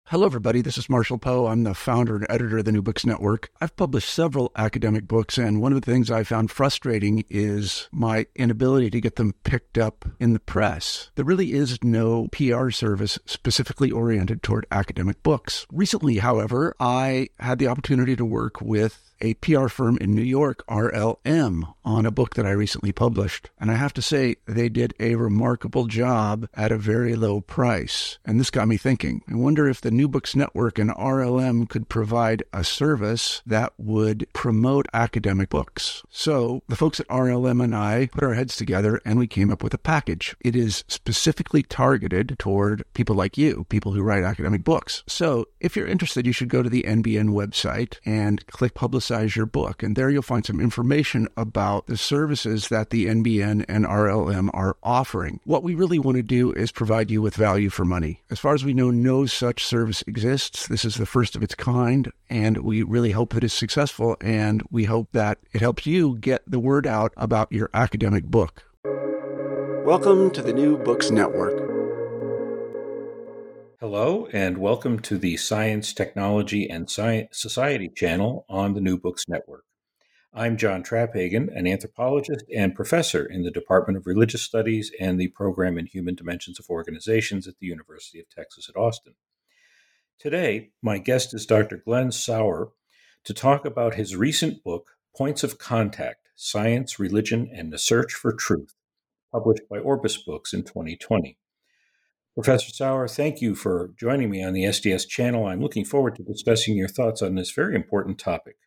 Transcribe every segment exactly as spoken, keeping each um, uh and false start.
Hello, everybody. This is Marshall Poe. I'm the founder and editor of the New Books Network. I've published several academic books, and one of the things I found frustrating is my inability to get them picked up in the press. There really is no P R service specifically oriented toward academic books. Recently, however, I had the opportunity to work with a P R firm in New York, R L M, on a book that I recently published. And I have to say, they did a remarkable job at a very low price. And this got me thinking. I wonder if the New Books Network and R L M could provide a service that would promote academic books. So the folks at R L M and I put our heads together and we came up with a package. It is specifically targeted toward people like you, people who write academic books. So if you're interested, you should go to the N B N website and click Publicize your book. And there you'll find some information about the services that the N B N and R L M are offering. What we really want to do is provide you with value for money. As far as we know, no such service exists. This is the first of its kind, and we really hope that it's successful, and we hope that it helps you get the word out about your academic book. Welcome to the New Books Network. Hello, and welcome to the Science, Technology, and Science Society channel on the New Books Network. I'm John Traphagen, an anthropologist and professor in the Department of Religious Studies and the Program in Human Dimensions of Organizations at the University of Texas at Austin. Today, my guest is Doctor Glenn Sauer to talk about his recent book, Points of Contact: Science, Religion, and the Search for Truth, published by Orbis Books in twenty twenty. Professor Sauer, thank you for joining me on the S D S channel. I'm looking forward to discussing your thoughts on this very important topic.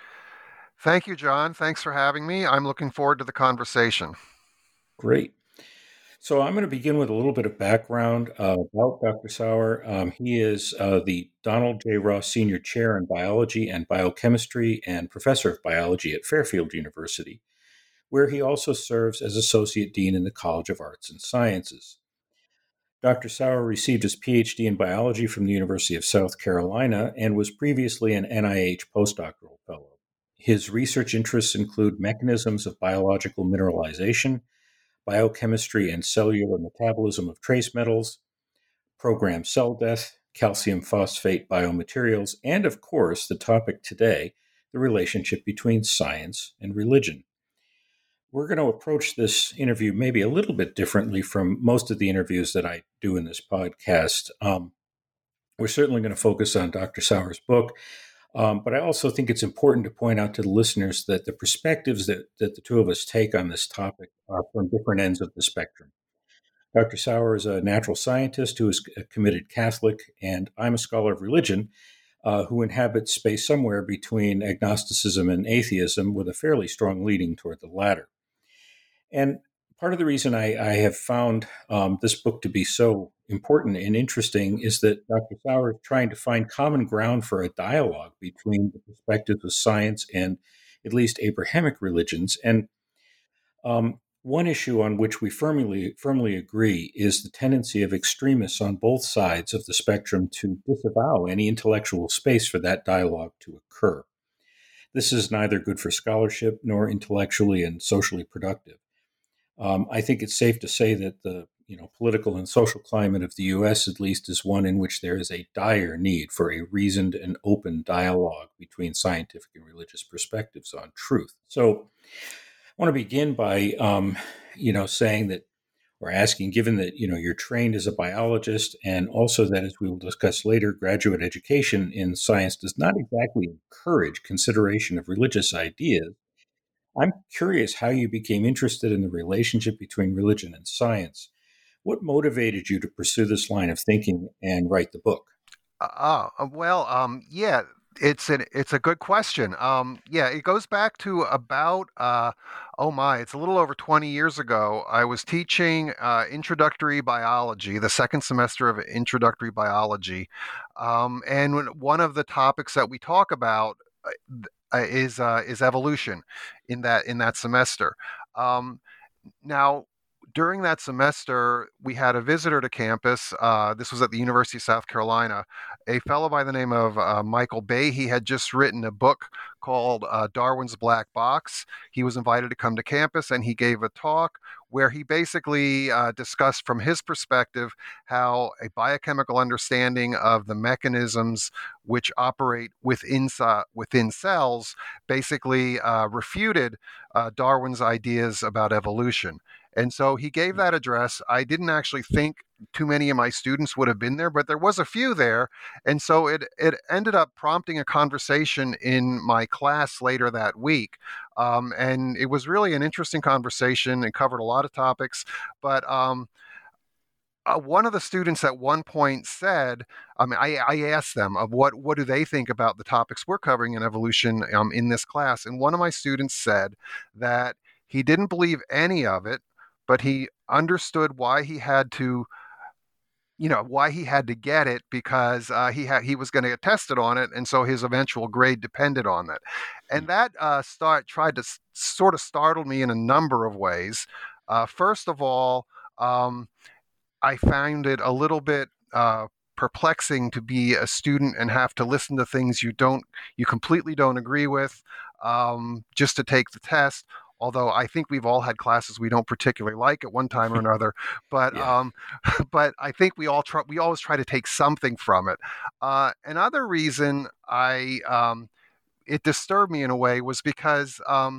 Thank you, John. Thanks for having me. I'm looking forward to the conversation. Great. So I'm going to begin with a little bit of background uh, about Doctor Sauer. Um, he is uh, the Donald J. Ross Senior Chair in Biology and Biochemistry and Professor of Biology at Fairfield University, where he also serves as Associate Dean in the College of Arts and Sciences. Doctor Sauer received his P H D in biology from the University of South Carolina and was previously an N I H postdoctoral fellow. His research interests include mechanisms of biological mineralization, biochemistry and cellular metabolism of trace metals, programmed cell death, calcium phosphate biomaterials, and of course, the topic today, the relationship between science and religion. We're going to approach this interview maybe a little bit differently from most of the interviews that I do in this podcast. Um, we're certainly going to focus on Doctor Sauer's book, um, but I also think it's important to point out to the listeners that the perspectives that, that the two of us take on this topic are from different ends of the spectrum. Doctor Sauer is a natural scientist who is a committed Catholic, and I'm a scholar of religion uh, who inhabits space somewhere between agnosticism and atheism, with a fairly strong leaning toward the latter. And part of the reason I, I have found um, this book to be so important and interesting is that Doctor Sauer is trying to find common ground for a dialogue between the perspectives of science and at least Abrahamic religions. And um, one issue on which we firmly, firmly agree is the tendency of extremists on both sides of the spectrum to disavow any intellectual space for that dialogue to occur. This is neither good for scholarship nor intellectually and socially productive. Um, I think it's safe to say that the you know political and social climate of the U S, at least, is one in which there is a dire need for a reasoned and open dialogue between scientific and religious perspectives on truth. So I want to begin by um, you know saying that, or asking, given that you know you're trained as a biologist, and also that, as we will discuss later, graduate education in science does not exactly encourage consideration of religious ideas. I'm curious how you became interested in the relationship between religion and science. What motivated you to pursue this line of thinking and write the book? Uh, uh, well, um, yeah, it's an it's a good question. Um, yeah, it goes back to about uh, oh my, it's a little over twenty years ago. I was teaching uh, introductory biology, the second semester of introductory biology, um, and when, one of the topics that we talk about uh, is uh, is evolution in that in that semester. Um, now. during that semester, we had a visitor to campus. Uh, this was at the University of South Carolina. A fellow by the name of uh, Michael Bay. He had just written a book called uh, Darwin's Black Box. He was invited to come to campus, and he gave a talk where he basically uh, discussed from his perspective how a biochemical understanding of the mechanisms which operate within, uh, within cells basically uh, refuted uh, Darwin's ideas about evolution. And so he gave that address. I didn't actually think too many of my students would have been there, but there was a few there. And so it, it ended up prompting a conversation in my class later that week. Um, and it was really an interesting conversation. It covered a lot of topics. But um, uh, one of the students at one point said, I mean, I, I asked them of what, what do they think about the topics we're covering in evolution um, in this class. And one of my students said that he didn't believe any of it, but he understood why he had to, you know, why he had to get it, because uh, he had he was going to get tested on it, and so his eventual grade depended on that. And that uh, start tried to s- sort of startle me in a number of ways. Uh, first of all, um, I found it a little bit uh, perplexing to be a student and have to listen to things you don't, you completely don't agree with, um, just to take the test. Although I think we've all had classes we don't particularly like at one time or another, but Yeah. um, but I think we all try, we always try to take something from it. Uh, another reason I um, it disturbed me in a way was because um,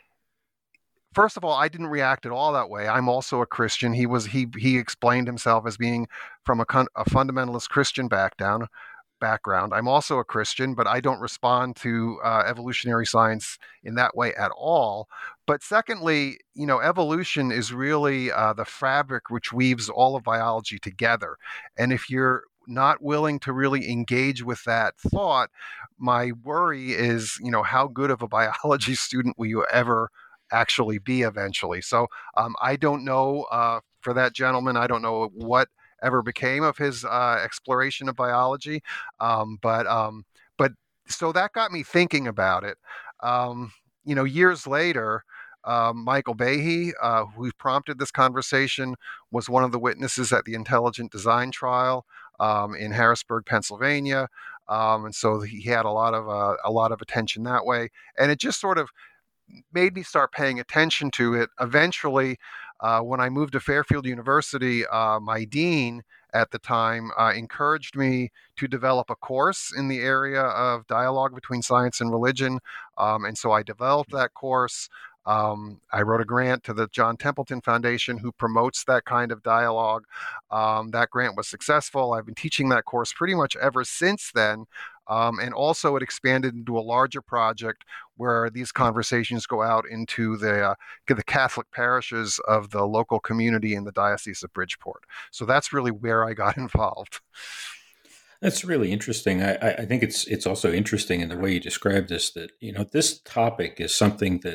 first of all, I didn't react at all that way. I'm also a Christian. He was he he explained himself as being from a, a fundamentalist Christian background. Background. I'm also a Christian, but I don't respond to uh, evolutionary science in that way at all. But secondly, you know, evolution is really uh, the fabric which weaves all of biology together. And if you're not willing to really engage with that thought, my worry is, you know, how good of a biology student will you ever actually be eventually? So um, I don't know uh, for that gentleman, I don't know what ever became of his uh, exploration of biology. Um, but um, but so that got me thinking about it. Um, you know, years later, uh, Michael Behe, uh, who prompted this conversation, was one of the witnesses at the Intelligent Design trial um, in Harrisburg, Pennsylvania, um, and so he had a lot of uh, a lot of attention that way. And it just sort of made me start paying attention to it. Eventually, uh, when I moved to Fairfield University, uh, my dean at the time uh, encouraged me to develop a course in the area of dialogue between science and religion. Um, and so I developed that course. Um, I wrote a grant to the John Templeton Foundation, who promotes that kind of dialogue. Um, that grant was successful. I've been teaching that course pretty much ever since then. Um, and also it expanded into a larger project where these conversations go out into the, uh, the Catholic parishes of the local community in the Diocese of Bridgeport. So that's really where I got involved. That's really interesting. I, I think it's it's also interesting in the way you describe this, that, you know, this topic is something that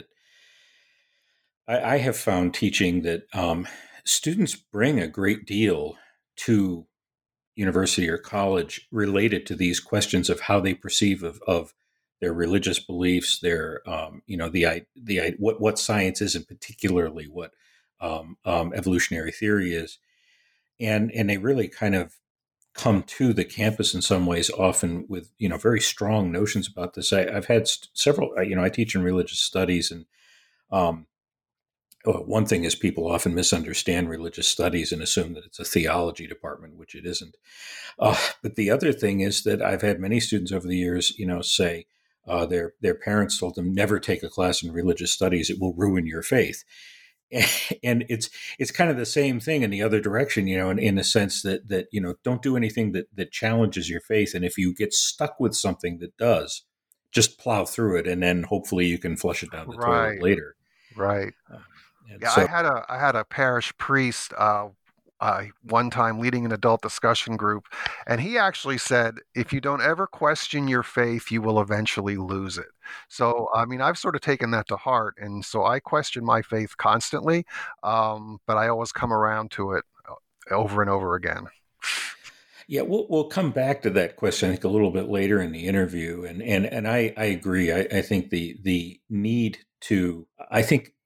I, I have found teaching that um, students bring a great deal to university or college related to these questions of how they perceive of, of their religious beliefs, their um, you know the the what what science is, and particularly what um, um, evolutionary theory is, and and they really kind of come to the campus in some ways, often with, you know, very strong notions about this. I, I've had st- several, you know, I teach in religious studies, and um, oh, one thing is people often misunderstand religious studies and assume that it's a theology department, which it isn't. Uh, but the other thing is that I've had many students over the years, you know, say uh, their their parents told them, never take a class in religious studies; it will ruin your faith. And it's it's kind of the same thing in the other direction, you know, in, in the sense that that you know, don't do anything that that challenges your faith, and if you get stuck with something that does, just plow through it, and then hopefully you can flush it down the toilet Right, later. right. Um, and Yeah, I so, had a I had a parish priest uh, uh, one time leading an adult discussion group, and he actually said, "If you don't ever question your faith, you will eventually lose it." So, I mean, I've sort of taken that to heart, and so I question my faith constantly, um, but I always come around to it uh, over and over again. yeah, we'll we'll come back to that question, I think, a little bit later in the interview, and and and I I agree. I, I think the the need to I think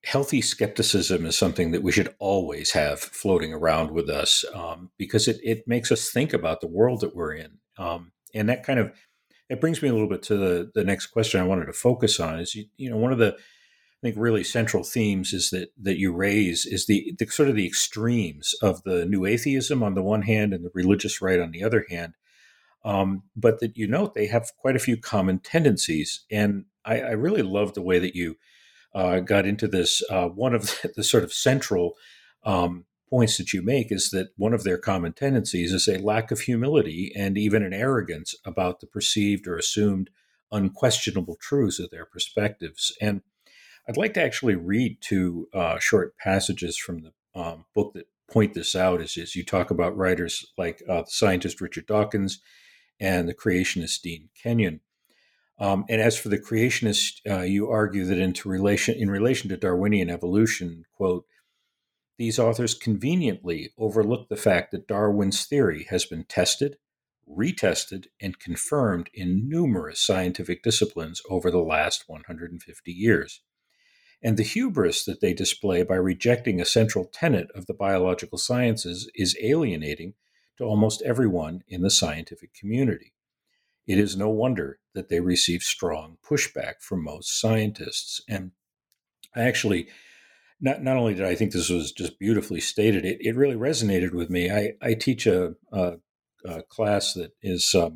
healthy skepticism is something that we should always have floating around with us, um, because it, it makes us think about the world that we're in. Um, and that kind of, it brings me a little bit to the, the next question I wanted to focus on is, you, you know, one of the, I think really central themes is that, that you raise is the, the sort of the extremes of the new atheism on the one hand and the religious right on the other hand. Um, but that you note they have quite a few common tendencies. And I, I really love the way that you uh, got into this. Uh, one of the, the sort of central um, points that you make is that one of their common tendencies is a lack of humility and even an arrogance about the perceived or assumed unquestionable truths of their perspectives. And I'd like to actually read two uh, short passages from the um, book that point this out as, as you talk about writers like uh, the scientist Richard Dawkins and the creationist Dean Kenyon. Um, and as for the creationist, uh, you argue that into relation, in relation to Darwinian evolution, quote, these authors conveniently overlook the fact that Darwin's theory has been tested, retested, and confirmed in numerous scientific disciplines over the last one hundred fifty years. And the hubris that they display by rejecting a central tenet of the biological sciences is alienating to almost everyone in the scientific community. It is no wonder that they receive strong pushback from most scientists. And I actually, not, not only did I think this was just beautifully stated, it, it really resonated with me. I, I teach a, a, a class that is um,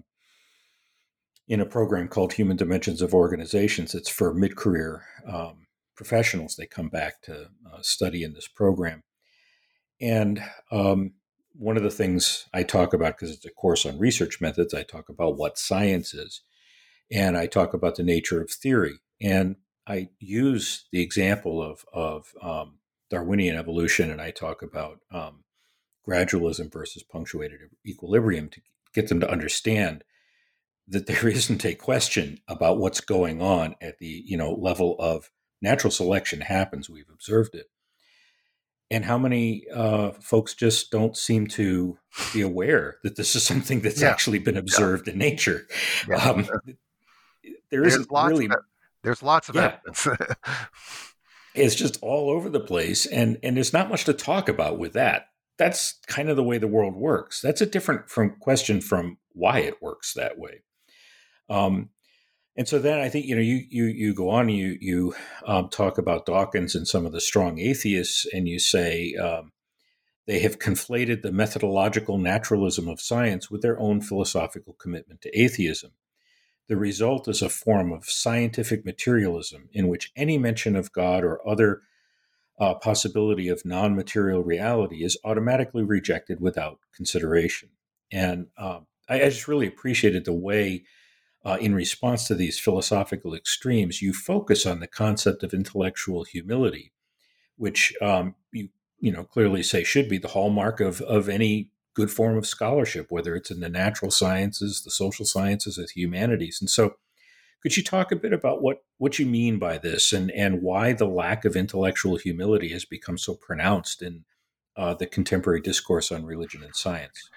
in a program called Human Dimensions of Organizations. It's for mid-career um, professionals. They come back to uh, study in this program. And um, one of the things I talk about, because it's a course on research methods, I talk about what science is, and I talk about the nature of theory. And I use the example of, of um, Darwinian evolution, and I talk about um, gradualism versus punctuated equilibrium to get them to understand that there isn't a question about what's going on at the, you know, level of natural selection happens. We've observed it. And how many uh, folks just don't seem to be aware that this is something that's Yeah. actually been observed yeah. in nature. Yeah. Um, there there's isn't lots really. Of, there's lots of yeah. evidence. It's just all over the place, and and there's not much to talk about with that. That's kind of the way the world works. That's a different from question from why it works that way. Um, and so then I think, you know, you you you go on, you you um, talk about Dawkins and some of the strong atheists, and you say um, they have conflated the methodological naturalism of science with their own philosophical commitment to atheism. The result is a form of scientific materialism in which any mention of God or other uh, possibility of non-material reality is automatically rejected without consideration. And um, I, I just really appreciated the way, uh, in response to these philosophical extremes, you focus on the concept of intellectual humility, which um, you you know clearly say should be the hallmark of of any good form of scholarship, whether it's in the natural sciences, the social sciences, or the humanities. And so could you talk a bit about what, what you mean by this and, and why the lack of intellectual humility has become so pronounced in uh, the contemporary discourse on religion and science?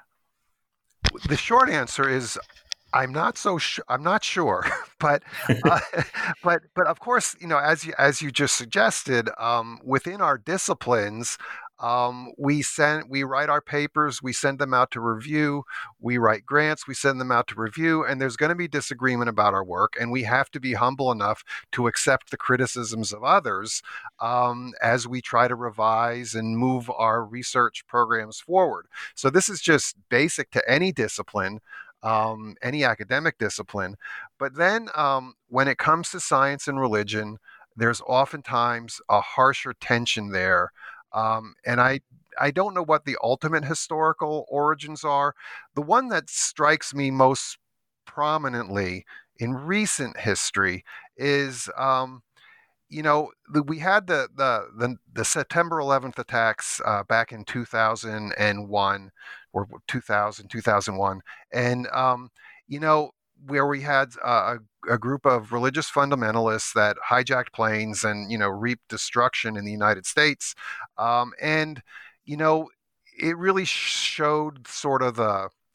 The short answer is I'm not so sh- I'm not sure, but uh, but but of course, you know, as you as you just suggested, um, within our disciplines, um, we send we write our papers, we send them out to review, we write grants, we send them out to review, and there's going to be disagreement about our work, and we have to be humble enough to accept the criticisms of others um, as we try to revise and move our research programs forward. So this is just basic to any discipline. Um, any academic discipline. But then um, when it comes to science and religion, there's oftentimes a harsher tension there. Um, and I, I don't know what the ultimate historical origins are. The one that strikes me most prominently in recent history is, um, you know, the, we had the, the, the, the September eleventh attacks uh, back in two thousand one. Or two thousand, two thousand one. And, um, you know, where we had uh, a, a group of religious fundamentalists that hijacked planes and, you know, reaped destruction in the United States. Um, and, you know, it really showed sort of the,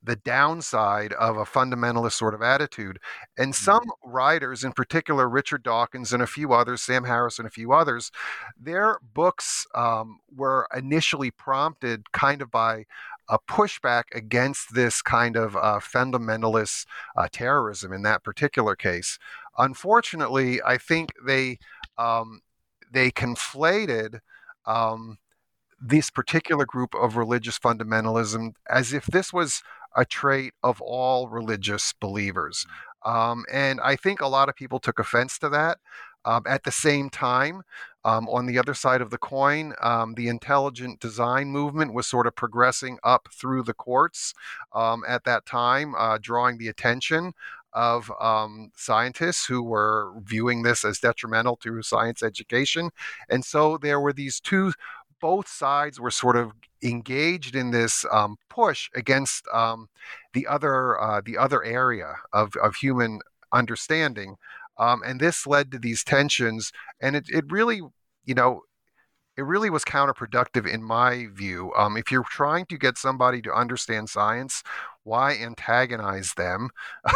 the downside of a fundamentalist sort of attitude. And some writers, in particular Richard Dawkins and a few others, Sam Harris and a few others, their books um, were initially prompted kind of by a pushback against this kind of uh, fundamentalist uh, terrorism in that particular case. Unfortunately, I think they um, they conflated um, this particular group of religious fundamentalism as if this was a trait of all religious believers. Um, and I think a lot of people took offense to that. Um, at the same time, um, on the other side of the coin, um, the intelligent design movement was sort of progressing up through the courts um, at that time, uh, drawing the attention of um, scientists who were viewing this as detrimental to science education. And so there were these two, both sides were sort of engaged in this um, push against um, the other uh, the other area of, of human understanding. Um, and this led to these tensions. And it, it really, you know, it really was counterproductive in my view. Um, if you're trying to get somebody to understand science, why antagonize them?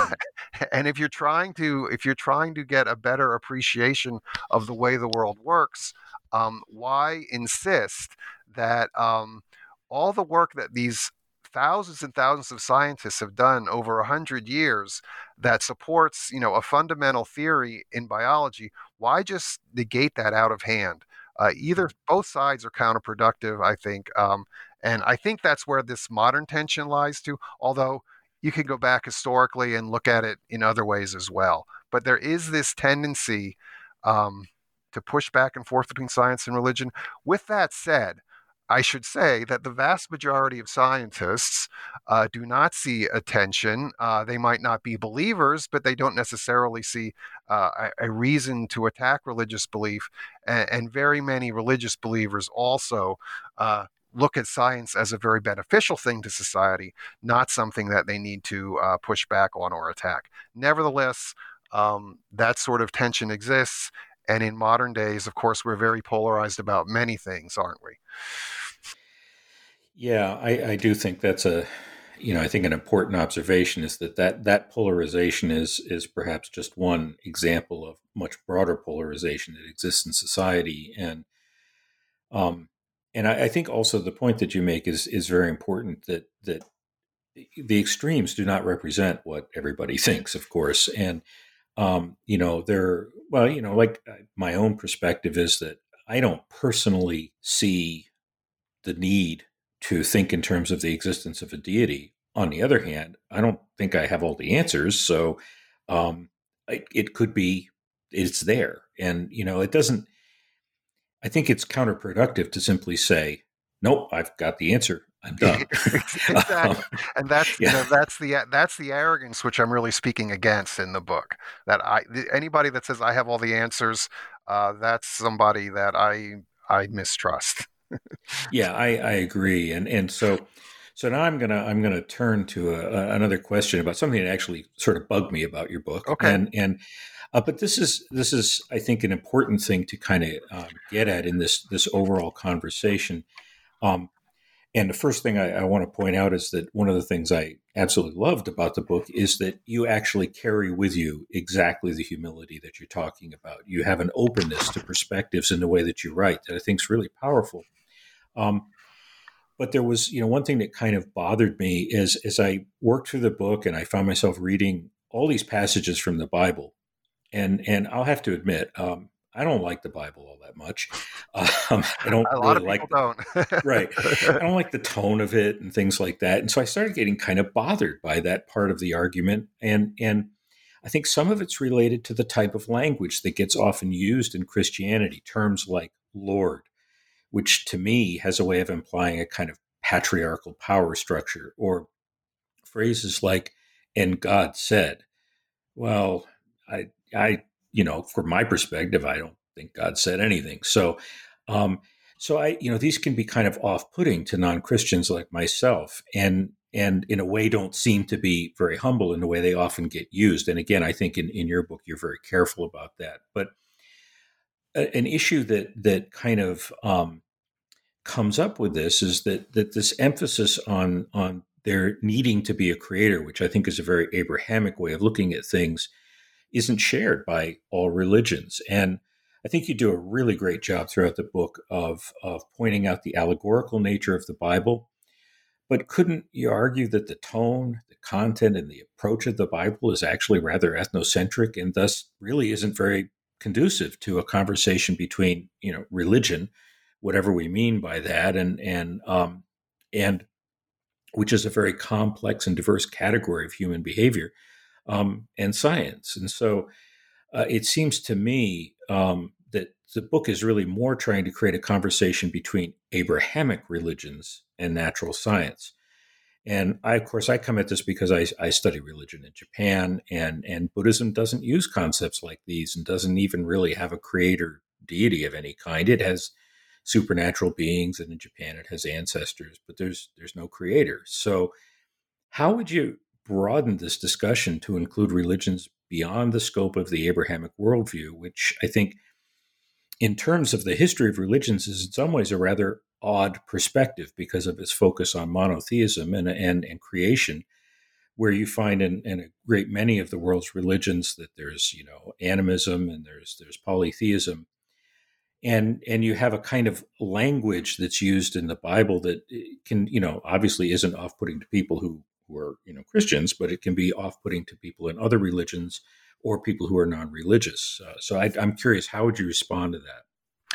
And if you're trying to if you're trying to get a better appreciation of the way the world works, um, why insist that um, all the work that these thousands and thousands of scientists have done over a hundred years that supports, you know, a fundamental theory in biology, why just negate that out of hand? Uh, either both sides are counterproductive, I think, um, and I think that's where this modern tension lies too. Although you can go back historically and look at it in other ways as well, but there is this tendency um, to push back and forth between science and religion. With that said, I should say that the vast majority of scientists uh, do not see a tension. Uh, they might not be believers, but they don't necessarily see uh, a, a reason to attack religious belief. And, and very many religious believers also uh, look at science as a very beneficial thing to society, not something that they need to uh, push back on or attack. Nevertheless, um, that sort of tension exists. And in modern days, of course, we're very polarized about many things, aren't we? Yeah, I, I do think that's a, you know, I think an important observation is that that, that polarization is is perhaps just one example of much broader polarization that exists in society, and um, and I, I think also the point that you make is is very important, that that the extremes do not represent what everybody thinks, of course, and um, you know, they're well, you know, like my own perspective is that I don't personally see the need to think in terms of the existence of a deity. On the other hand, I don't think I have all the answers. So um, it, it could be, it's there. And, you know, it doesn't, I think it's counterproductive to simply say, nope, I've got the answer. I'm done. Exactly. um, And that's, yeah. you know, that's the that's the arrogance which I'm really speaking against in the book. That I anybody that says I have all the answers, uh, that's somebody that I I mistrust. Yeah, I, I agree. And and so so now I'm gonna I'm gonna turn to a, a, another question about something that actually sort of bugged me about your book. Okay. And and uh, but this is this is I think an important thing to kind of um, get at in this this overall conversation. Um, and the first thing I, I want to point out is that one of the things I absolutely loved about the book is that you actually carry with you exactly the humility that you're talking about. You have an openness to perspectives in the way that you write that I think is really powerful. Um, but there was, you know, one thing that kind of bothered me is as I worked through the book and I found myself reading all these passages from the Bible, and and I'll have to admit, um, I don't like the Bible all that much. Um, I don't A lot really of people like the, don't. right. I don't like the tone of it and things like that, and so I started getting kind of bothered by that part of the argument, and and I think some of it's related to the type of language that gets often used in Christianity, terms like Lord, which to me has a way of implying a kind of patriarchal power structure, or phrases like, and God said. Well, I, I, you know, from my perspective, I don't think God said anything. So, um, so I, you know, these can be kind of off-putting to non-Christians like myself, and and in a way don't seem to be very humble in the way they often get used. And again, I think in, in your book, you're very careful about that. But a, an issue that that kind of um, comes up with this is that that this emphasis on on there needing to be a creator, which I think is a very Abrahamic way of looking at things, isn't shared by all religions. And I think you do a really great job throughout the book of, of pointing out the allegorical nature of the Bible. But couldn't you argue that the tone, the content, and the approach of the Bible is actually rather ethnocentric and thus really isn't very conducive to a conversation between, you know, religion, whatever we mean by that, and and um, and which is a very complex and diverse category of human behavior, um, and science. And so uh, it seems to me um, that the book is really more trying to create a conversation between Abrahamic religions and natural science. And I, of course, I come at this because I, I study religion in Japan, and, and Buddhism doesn't use concepts like these and doesn't even really have a creator deity of any kind. It has supernatural beings, and in Japan it has ancestors, but there's there's no creator. So how would you broaden this discussion to include religions beyond the scope of the Abrahamic worldview, which I think in terms of the history of religions is in some ways a rather odd perspective because of its focus on monotheism and and, and creation, where you find in, in a great many of the world's religions that there's, you know, animism and there's there's polytheism. And and you have a kind of language that's used in the Bible that can, you know, obviously isn't off-putting to people who, who are, you know, Christians, but it can be off-putting to people in other religions or people who are non-religious. Uh, so I, I'm curious, how would you respond to that?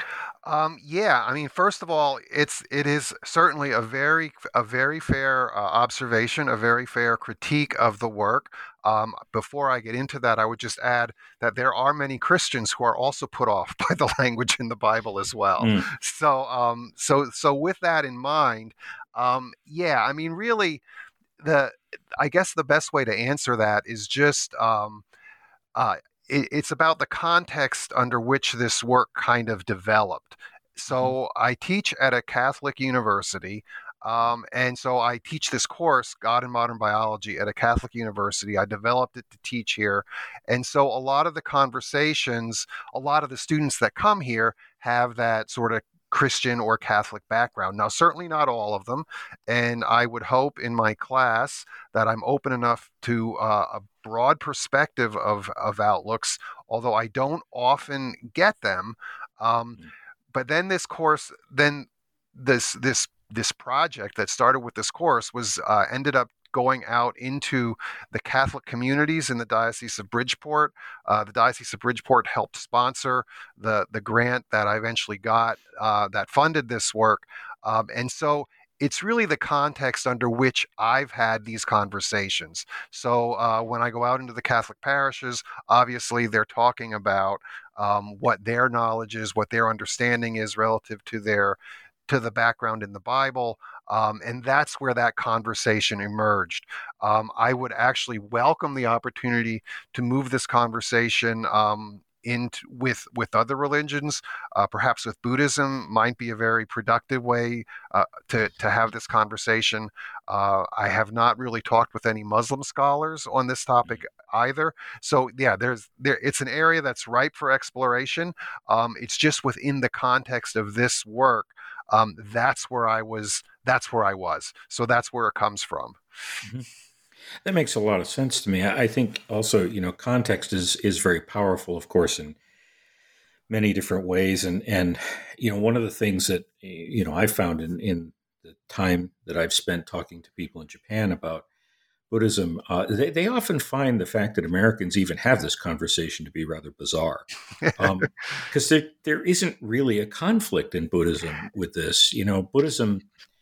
Um, yeah, I mean, first of all, it's it is certainly a very a very fair uh, observation, a very fair critique of the work. Um, before I get into that, I would just add that there are many Christians who are also put off by the language in the Bible as well. Mm. So, um, so so with that in mind, um, yeah, I mean, really, the I guess the best way to answer that is just. Um, uh, it, it's about the context under which this work kind of developed. So I teach at a Catholic university, um, and so I teach this course, God and Modern Biology, at a Catholic university. I developed it to teach here, and so a lot of the conversations, a lot of the students that come here have that sort of Christian or Catholic background. Now, certainly not all of them, and I would hope in my class that I'm open enough to uh, a broad perspective of, of outlooks, although I don't often get them. Um, but then this course, then this this this project that started with this course was uh, ended up going out into the Catholic communities in the Diocese of Bridgeport. Uh, the Diocese of Bridgeport helped sponsor the, the grant that I eventually got uh, that funded this work. Um, and so it's really the context under which I've had these conversations. So uh, when I go out into the Catholic parishes, obviously they're talking about um, what their knowledge is, what their understanding is relative to their to the background in the Bible. Um, and that's where that conversation emerged. Um, I would actually welcome the opportunity to move this conversation um, into with with other religions, uh, perhaps with Buddhism might be a very productive way uh, to to have this conversation. Uh, I have not really talked with any Muslim scholars on this topic either. So yeah, there's there it's an area that's ripe for exploration. Um, it's just within the context of this work. Um, that's where I was. That's where I was. So that's where it comes from. Mm-hmm. That makes a lot of sense to me. I think also, you know, context is is very powerful, of course, in many different ways. And and you know, one of the things that you know I found in in the time that I've spent talking to people in Japan about Buddhism, uh, they they often find the fact that Americans even have this conversation to be rather bizarre, because um, there there isn't really a conflict in Buddhism with this. You know, Buddhism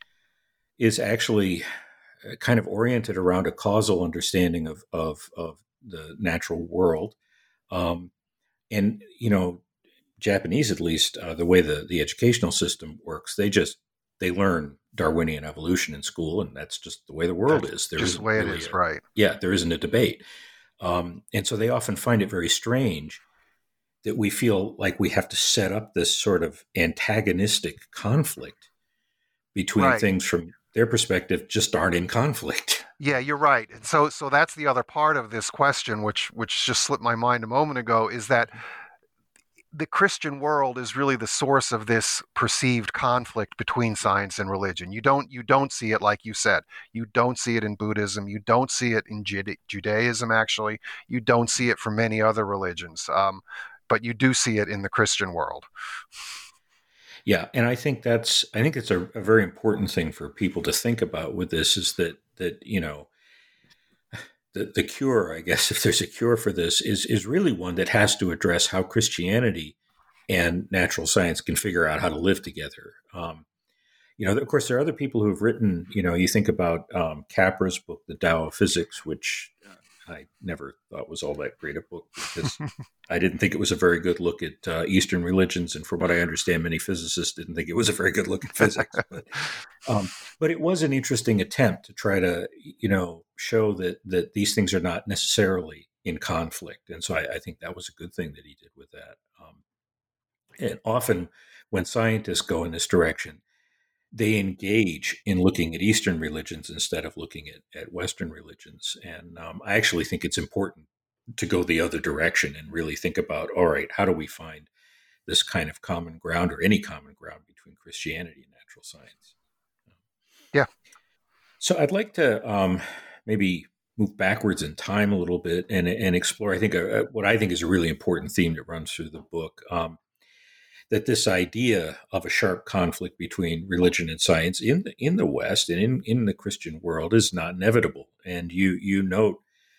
is actually kind of oriented around a causal understanding of of, of the natural world, um, and you know, Japanese at least, uh, the way the the educational system works, they just they learn Darwinian evolution in school, and that's just the way the world that's is. There just the way really it is, a, right? Yeah, there isn't a debate, um, and so they often find it very strange that we feel like we have to set up this sort of antagonistic conflict between Right. things from their perspective just aren't in conflict. Yeah, you're right. And so so that's the other part of this question, which which just slipped my mind a moment ago, is that the Christian world is really the source of this perceived conflict between science and religion. You don't you don't see it like you said. You don't see it in Buddhism. You don't see it in Juda- Judaism. Actually, you don't see it for many other religions. Um, but you do see it in the Christian world. Yeah, and I think that's I think it's a, a very important thing for people to think about with this is that that you know the the cure, I guess, if there's a cure for this, is is really one that has to address how Christianity and natural science can figure out how to live together. Um, you know, of course, there are other people who have written. You know, you think about um, Capra's book, The Tao of Physics, which I never thought was all that great a book because I didn't think it was a very good look at uh, Eastern religions, and from what I understand, many physicists didn't think it was a very good look at physics. But, um, but it was an interesting attempt to try to, you know, show that that these things are not necessarily in conflict, and so I, I think that was a good thing that he did with that. Um, and often, when scientists go in this direction, they engage in looking at Eastern religions instead of looking at, at Western religions. And um, I actually think it's important to go the other direction and really think about, all right, how do we find this kind of common ground or any common ground between Christianity and natural science? Yeah. So I'd like to um, maybe move backwards in time a little bit and, and explore, I think, a, a, what I think is a really important theme that runs through the book. Um, that this idea of a sharp conflict between religion and science in the, in the West and in, in the Christian world is not inevitable. And you you note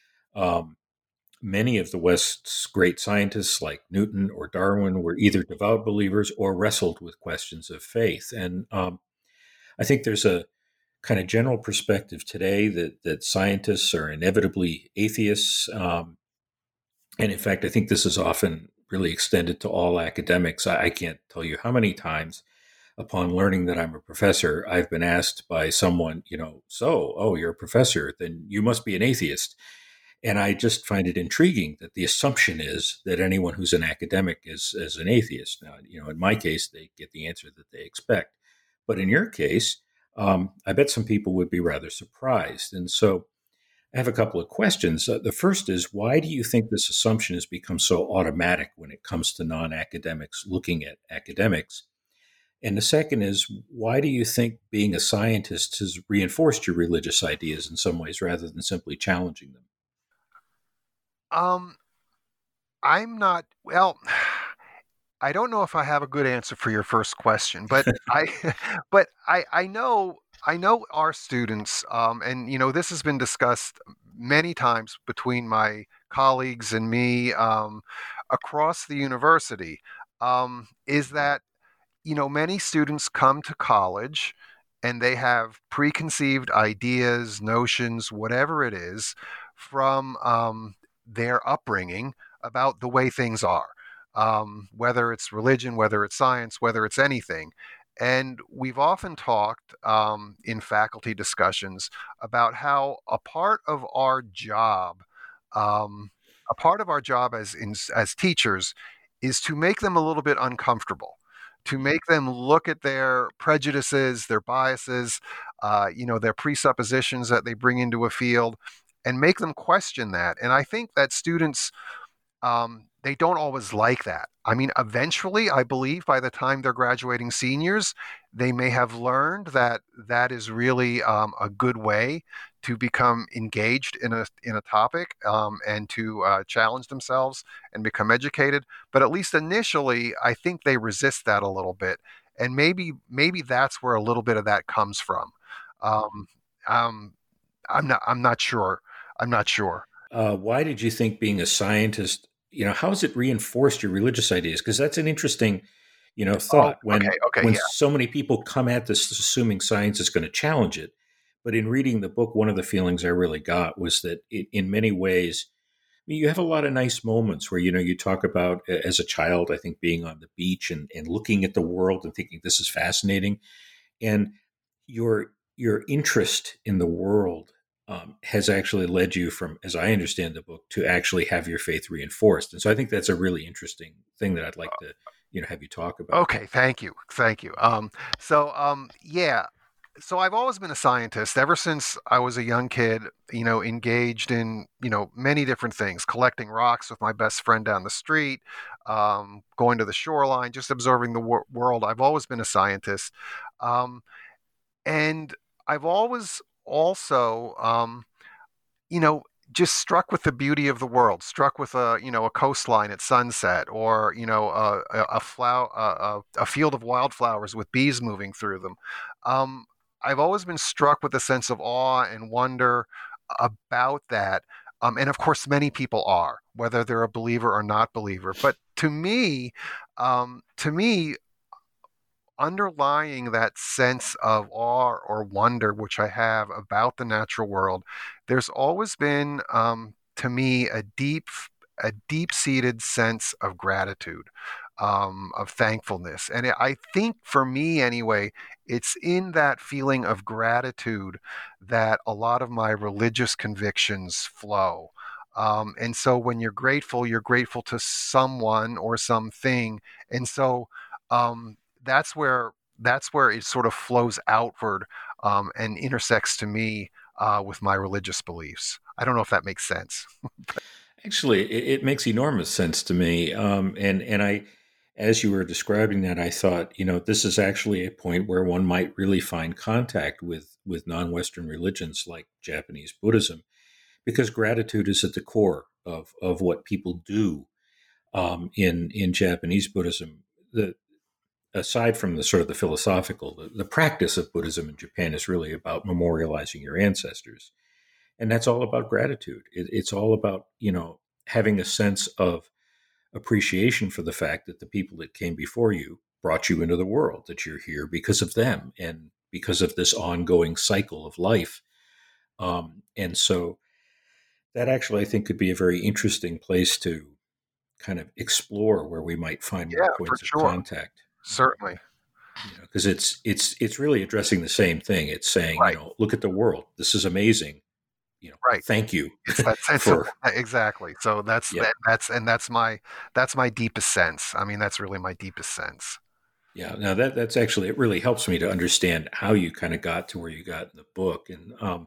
um, many of the West's great scientists like Newton or Darwin were either devout believers or wrestled with questions of faith. And um, I think there's a kind of general perspective today that that scientists are inevitably atheists. Um, and in fact, I think this is often really extended to all academics. I, I can't tell you how many times upon learning that I'm a professor, I've been asked by someone, you know, so, oh, you're a professor, then you must be an atheist. And I just find it intriguing that the assumption is that anyone who's an academic is, is an atheist. Now, you know, in my case, they get the answer that they expect. But in your case, um, I bet some people would be rather surprised. And so I have a couple of questions. Uh, the first is, why do you think this assumption has become so automatic when it comes to non-academics looking at academics? And the second is, why do you think being a scientist has reinforced your religious ideas in some ways rather than simply challenging them? Um, I'm not, well, I don't know if I have a good answer for your first question, but I, but I, I know, I know our students, um, and you know, this has been discussed many times between my colleagues and me um, across the university. Um, is that you know many students come to college and they have preconceived ideas, notions, whatever it is, from um, their upbringing about the way things are, um, whether it's religion, whether it's science, whether it's anything. And we've often talked um, in faculty discussions about how a part of our job, um, a part of our job as in, as teachers, is to make them a little bit uncomfortable, to make them look at their prejudices, their biases, uh, you know, their presuppositions that they bring into a field, and make them question that. And I think that students um, they don't always like that. I mean, eventually, I believe by the time they're graduating seniors, they may have learned that that is really um, a good way to become engaged in a in a topic um, and to uh, challenge themselves and become educated. But at least initially, I think they resist that a little bit, and maybe maybe that's where a little bit of that comes from. Um, um, I'm not I'm not sure. I'm not sure. Uh, why did you think being a scientist, you know, how has it reinforced your religious ideas? Because that's an interesting, you know, Oh, thought when okay, okay, when yeah. so many people come at this assuming science is going to challenge it. But in reading the book, one of the feelings I really got was that it, in many ways, I mean, you have a lot of nice moments where, you know, you talk about uh, as a child, I think being on the beach and, and looking at the world and thinking this is fascinating. And your your interest in the world um, has actually led you from, as I understand the book, to actually have your faith reinforced. And so I think that's a really interesting thing that I'd like to, you know, have you talk about. Okay, thank you, thank you. Um, so um, yeah, so I've always been a scientist ever since I was a young kid, you know, engaged in, you know, many different things, collecting rocks with my best friend down the street, um, going to the shoreline, just observing the wor- world. I've always been a scientist. Um, and I've always also, um, you know, just struck with the beauty of the world, struck with a, you know, a coastline at sunset, or, you know, a, a, a flower, a, a field of wildflowers with bees moving through them. Um, I've always been struck with a sense of awe and wonder about that. Um, and of course, many people are, whether they're a believer or not believer. But to me, um, to me, underlying that sense of awe or wonder which I have about the natural world, there's always been, um, to me, a deep, a deep-seated sense of gratitude, um, of thankfulness, and I think for me anyway, it's in that feeling of gratitude that a lot of my religious convictions flow. Um, and so when you're grateful, you're grateful to someone or something, and so um, that's where that's where it sort of flows outward, um, and intersects to me, uh, with my religious beliefs. I don't know if that makes sense. Actually, it, it makes enormous sense to me. Um, and and I, as you were describing that, I thought, you know, this is actually a point where one might really find contact with with non-Western religions like Japanese Buddhism, because gratitude is at the core of of what people do um, in in Japanese Buddhism. The aside from the sort of the philosophical, the, the practice of Buddhism in Japan is really about memorializing your ancestors, and that's all about gratitude. It, it's all about, you know, having a sense of appreciation for the fact that the people that came before you brought you into the world, that you're here because of them and because of this ongoing cycle of life. Um, and so that actually, I think, could be a very interesting place to kind of explore where we might find more Yeah, for points of sure. contact. Um, Certainly. you know, because it's it's it's really addressing the same thing. It's saying, you Right. know, look at the world. This is amazing. You know, Right. thank you It's that sense of for exactly. So that's yeah, that, that's and that's my that's my deepest sense. I mean, that's really my deepest sense. yeah. Now that that's actually it really helps me to understand how you kind of got to where you got in the book. And um,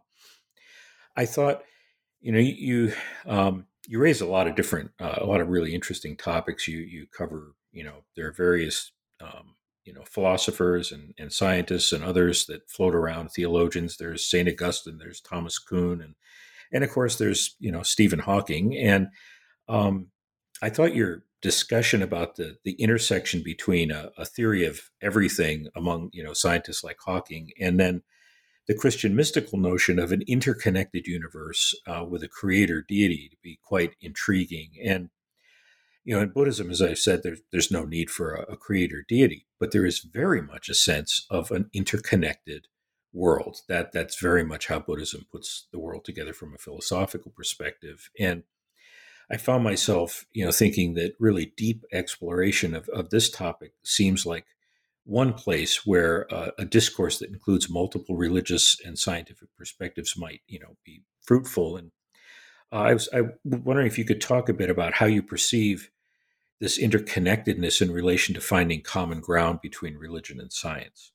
I thought, you know, you um, you raise a lot of different, uh, a lot of really interesting topics. You you cover, you know, there are various, um, you know, philosophers and, and scientists and others that float around, theologians. There's Saint Augustine, there's Thomas Kuhn, and and of course there's, you know, Stephen Hawking. And um, I thought your discussion about the the intersection between a, a theory of everything among, you know, scientists like Hawking, and then the Christian mystical notion of an interconnected universe uh, with a creator deity to be quite intriguing. And, you know, in Buddhism, as I've said, there's, there's no need for a, a creator deity, but there is very much a sense of an interconnected world. That that's very much how Buddhism puts the world together from a philosophical perspective. And I found myself, you know, thinking that really deep exploration of, of this topic seems like one place where uh, a discourse that includes multiple religious and scientific perspectives might, you know, be fruitful. And uh, I was I was wondering if you could talk a bit about how you perceive this interconnectedness in relation to finding common ground between religion and science.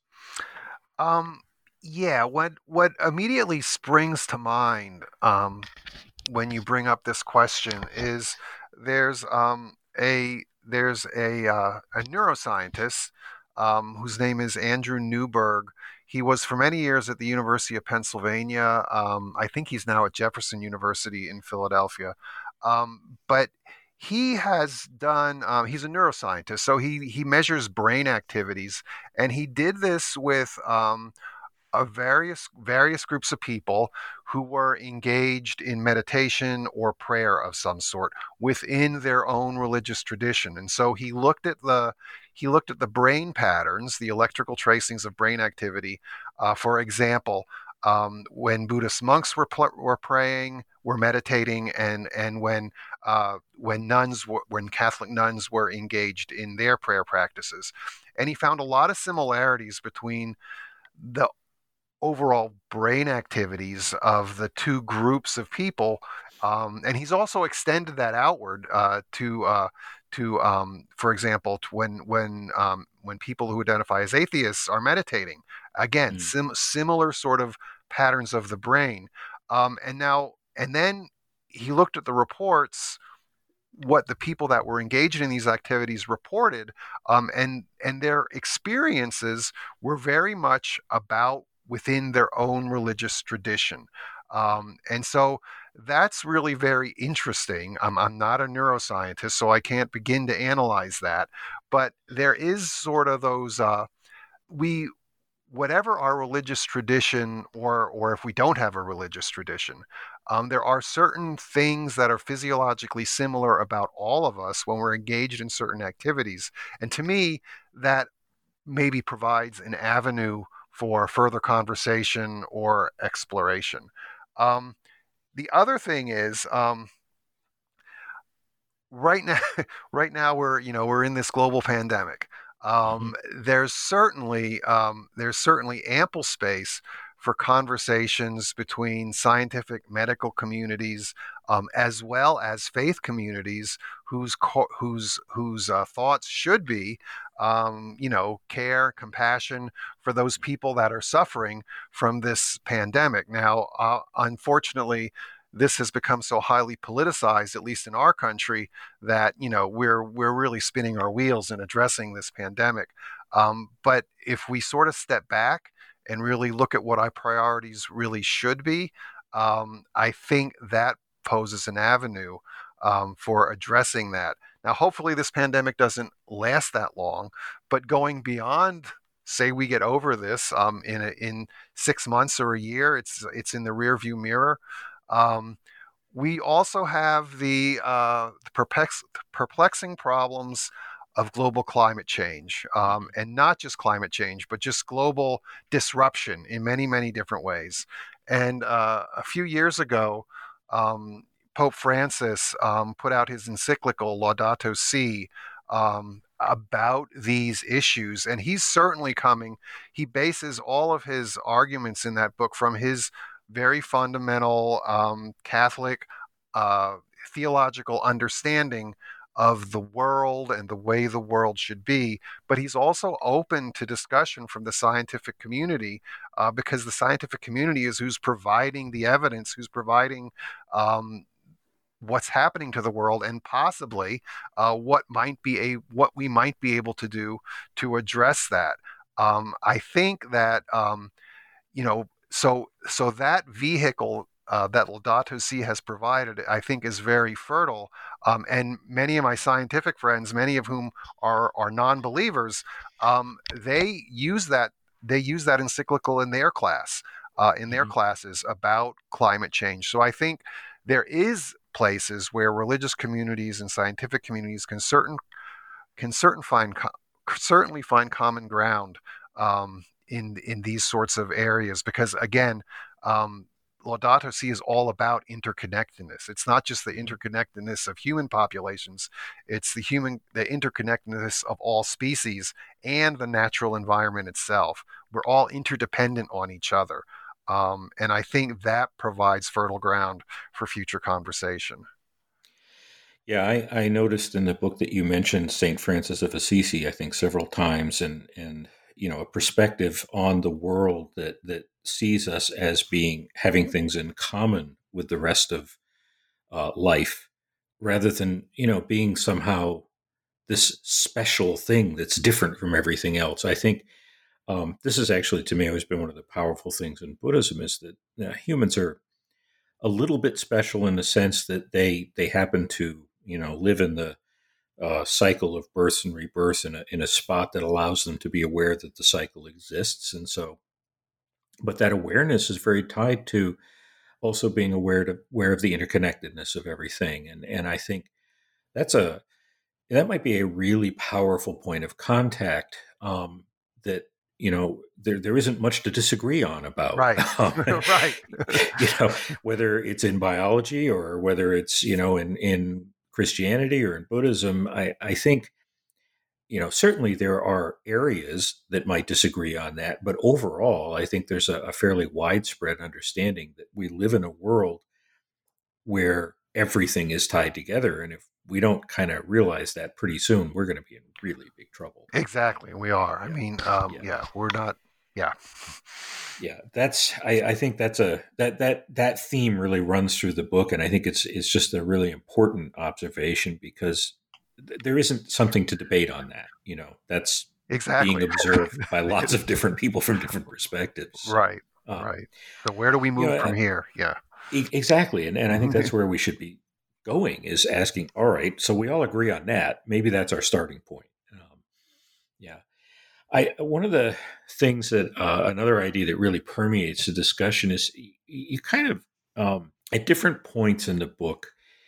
Um, yeah, what what immediately springs to mind, um, when you bring up this question is there's um, a there's a uh, a neuroscientist, um, whose name is Andrew Newberg. He was for many years at the University of Pennsylvania. Um, I think he's now at Jefferson University in Philadelphia. Um, but he has done. Um, he's a neuroscientist, so he he measures brain activities, and he did this with, um, of various various groups of people who were engaged in meditation or prayer of some sort within their own religious tradition. And so he looked at the he looked at the brain patterns, the electrical tracings of brain activity. Uh, for example, um, when Buddhist monks were pl- were praying, were meditating, and and when uh, when nuns were, when Catholic nuns were engaged in their prayer practices, and he found a lot of similarities between the overall brain activities of the two groups of people. Um, and he's also extended that outward, uh, to uh, to um, for example, to when when um, when people who identify as atheists are meditating. Again, Mm. sim- similar sort of patterns of the brain. Um, and now and then he looked at the reports what the people that were engaged in these activities reported, um, and and their experiences were very much about within their own religious tradition. Um, and so that's really very interesting. I'm, I'm not a neuroscientist, so I can't begin to analyze that. But there is sort of those, uh, we, whatever our religious tradition, or, or if we don't have a religious tradition, um, there are certain things that are physiologically similar about all of us when we're engaged in certain activities. And to me, that maybe provides an avenue for further conversation or exploration. Um, the other thing is, um, right now, right now we're you know we're in this global pandemic. Mm-hmm. Um, there's certainly um, there's certainly ample space for conversations between scientific medical communities, um, as well as faith communities whose co- whose whose uh, thoughts should be, um, you know, care, compassion for those people that are suffering from this pandemic. Now, uh, unfortunately, this has become so highly politicized, at least in our country, that you know we're we're really spinning our wheels in addressing this pandemic. Um, but if we sort of step back and really look at what our priorities really should be, um, I think that poses an avenue um, for addressing that. Now, hopefully, this pandemic doesn't last that long, but going beyond, say, we get over this um, in a, in six months or a year, it's it's in the rearview mirror. Um, we also have the, uh, the perplex- perplexing problems of global climate change, um, and not just climate change, but just global disruption in many, many different ways. And uh, a few years ago, um, Pope Francis um, put out his encyclical Laudato Si, um, about these issues. And he's certainly coming. He bases all of his arguments in that book from his very fundamental um, Catholic uh, theological understanding of the world and the way the world should be. But he's also open to discussion from the scientific community, uh, because the scientific community is who's providing the evidence, who's providing um, what's happening to the world, and possibly uh, what might be a what we might be able to do to address that. Um, I think that um, you know so so that vehicle uh, that Laudato Si has provided, I think, is very fertile. Um, and many of my scientific friends, many of whom are are non-believers, um, they use that they use that encyclical in their class, uh, in their Mm-hmm. classes about climate change. So I think there is places where religious communities and scientific communities can certain can certain find certainly find common ground um, in in these sorts of areas, because again, um, Laudato Si is all about interconnectedness. It's not just the interconnectedness of human populations; it's the human the interconnectedness of all species and the natural environment itself. We're all interdependent on each other, um, and I think that provides fertile ground for future conversation. Yeah, I, I noticed in the book that you mentioned Saint Francis of Assisi, I think several times, and and you know a perspective on the world that that sees us as being having things in common with the rest of uh, life, rather than you know being somehow this special thing that's different from everything else. I think um, this is actually, to me, always been one of the powerful things in Buddhism is that uh, humans are a little bit special in the sense that they they happen to you know live in the uh, cycle of birth and rebirth in a, in a spot that allows them to be aware that the cycle exists. And so, but that awareness is very tied to also being aware to aware of the interconnectedness of everything. And and I think that's a that might be a really powerful point of contact, um, that you know there there isn't much to disagree on about. Right, Um, right. you know, whether it's in biology or whether it's you know in in Christianity or in Buddhism. I I think you know certainly there are areas that might disagree on that, but overall, I think there's a, a fairly widespread understanding that we live in a world where everything is tied together. And if we don't kind of realize that pretty soon, we're going to be in really big trouble. Exactly, we are. I Yeah. mean, um, Yeah. yeah, we're not. Yeah. Yeah, that's I, I think that's a that that that theme really runs through the book, and I think it's it's just a really important observation because th- there isn't something to debate on that. You know, that's being Exactly. observed by lots of different people from different perspectives. So, Right. um, Right. So where do we you move know, from here? Yeah. e- exactly, and and I think that's where we should be going is asking. All right, so we all agree on that. Maybe that's our starting point. Um, yeah. I one of the things that uh, another idea that really permeates the discussion is you, you kind of um, at different points in the book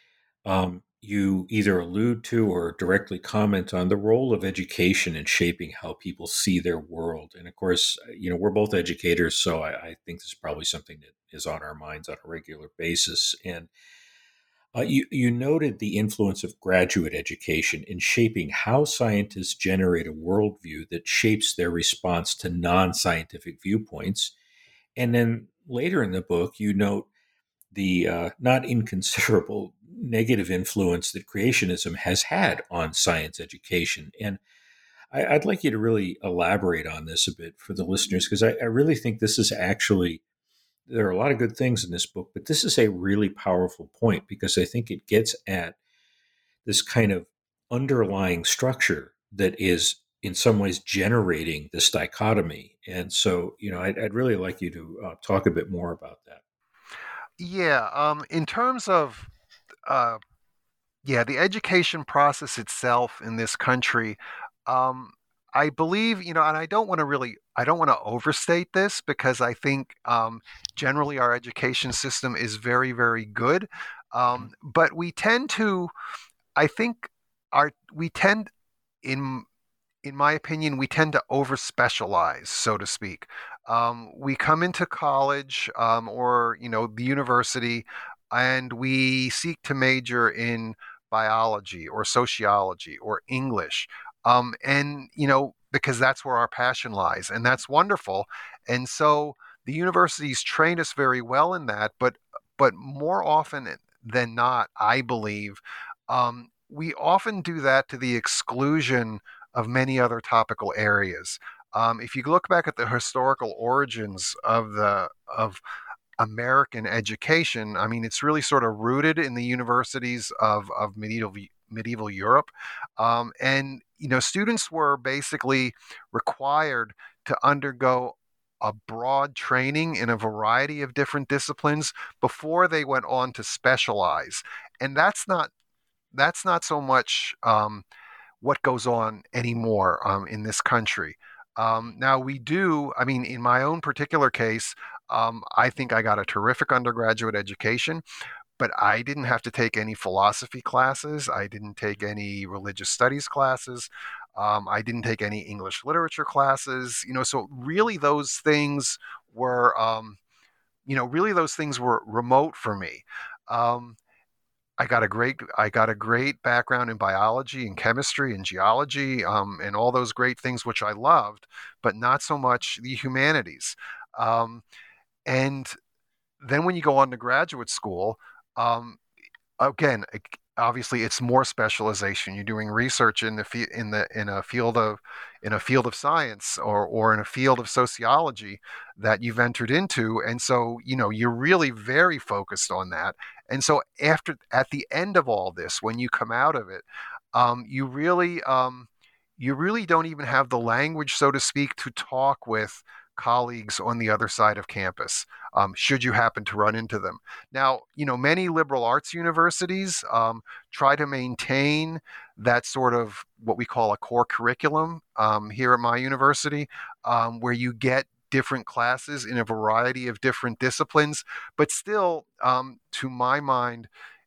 um, you either allude to or directly comment on the role of education in shaping how people see their world. And of course, you know we're both educators, so I, I think this is probably something that is on our minds on a regular basis. And uh, you, you noted the influence of graduate education in shaping how scientists generate a worldview that shapes their response to non scientific viewpoints. And then later in the book, you note the uh, not inconsiderable negative influence that creationism has had on science education. And I, I'd like you to really elaborate on this a bit for the listeners, because I, I really think this is actually there are a lot of good things in this book, but this is a really powerful point because I think it gets at this kind of underlying structure that is in some ways generating this dichotomy. And so, you know, I'd, I'd really like you to uh, talk a bit more about that. Yeah. Um, in terms of, uh, yeah, the education process itself in this country, um, I believe, you know, and I don't want to really, I don't want to overstate this because I think um, generally our education system is very, very good. Um, but we tend to, I think, our we tend in in my opinion, we tend to over specialize, so to speak. Um, we come into college um, or you know the university, and we seek to major in biology or sociology or English, um, and you know because that's where our passion lies, and that's wonderful. And so the universities train us very well in that, but but more often than not, I believe. Um, we often do that to the exclusion of many other topical areas. Um, if you look back at the historical origins of the of American education, I mean, it's really sort of rooted in the universities of of medieval medieval Europe, um, and you know, students were basically required to undergo a broad training in a variety of different disciplines before they went on to specialize, and that's not that's not so much um, what goes on anymore um, in this country. Um, now, we do, I mean, in my own particular case, um, I think I got a terrific undergraduate education, but I didn't have to take any philosophy classes. I didn't take any religious studies classes. Um, I didn't take any English literature classes. You know, so really those things were, um, you know, really those things were remote for me. Um, I got a great I got a great background in biology and chemistry and geology um, and all those great things which I loved, but not so much the humanities. Um, and then when you go on to graduate school, um, again, obviously it's more specialization. You're doing research in the in the in a field of in a field of science or or in a field of sociology that you've entered into, and so you know you're really very focused on that. And so after at the end of all this, when you come out of it, um, you really um, you really don't even have the language, so to speak, to talk with colleagues on the other side of campus, um, should you happen to run into them. Now, you know, many liberal arts universities um, try to maintain that sort of what we call a core curriculum um, here at my university, um, where you get different classes in a variety of different disciplines, but still, um, to my mind,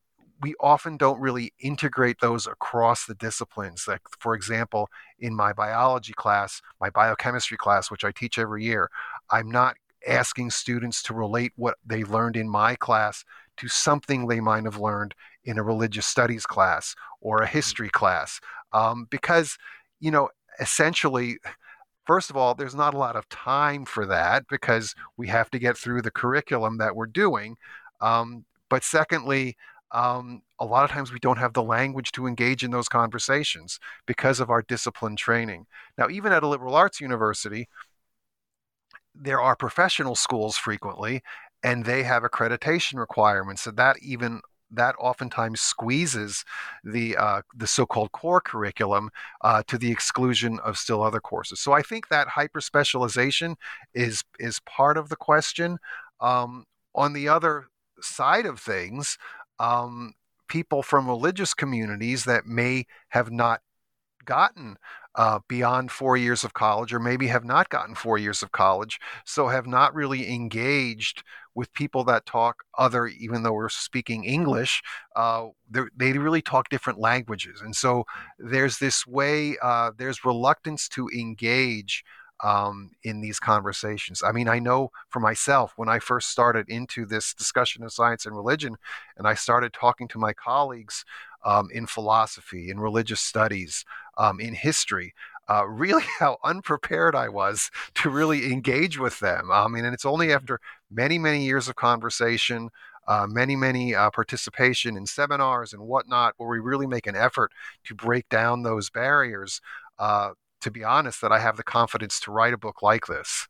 we often don't really integrate those across the disciplines. Like, for example, in my biology class, my biochemistry class, which I teach every year, I'm not asking students to relate what they learned in my class to something they might have learned in a religious studies class or a history class. Um, because, you know, essentially, first of all, there's not a lot of time for that because we have to get through the curriculum that we're doing. Um, but secondly, um, a lot of times we don't have the language to engage in those conversations because of our discipline training. Now, even at a liberal arts university, there are professional schools frequently, and they have accreditation requirements. So that even that oftentimes squeezes the uh, the so-called core curriculum uh, to the exclusion of still other courses. So I think that hyper specialization is is part of the question. Um, on the other side of things, um, people from religious communities that may have not gotten uh, beyond four years of college, or maybe have not gotten four years of college, so have not really engaged with people that talk other, even though we're speaking English, uh, they really talk different languages. And so there's this way, uh, there's reluctance to engage um, in these conversations. I mean, I know for myself, when I first started into this discussion of science and religion, and I started talking to my colleagues um, in philosophy, in religious studies, um, in history, uh, really how unprepared I was to really engage with them. I mean, and it's only after many, many years of conversation, uh, many, many uh, participation in seminars and whatnot, where we really make an effort to break down those barriers, uh, to be honest, that I have the confidence to write a book like this.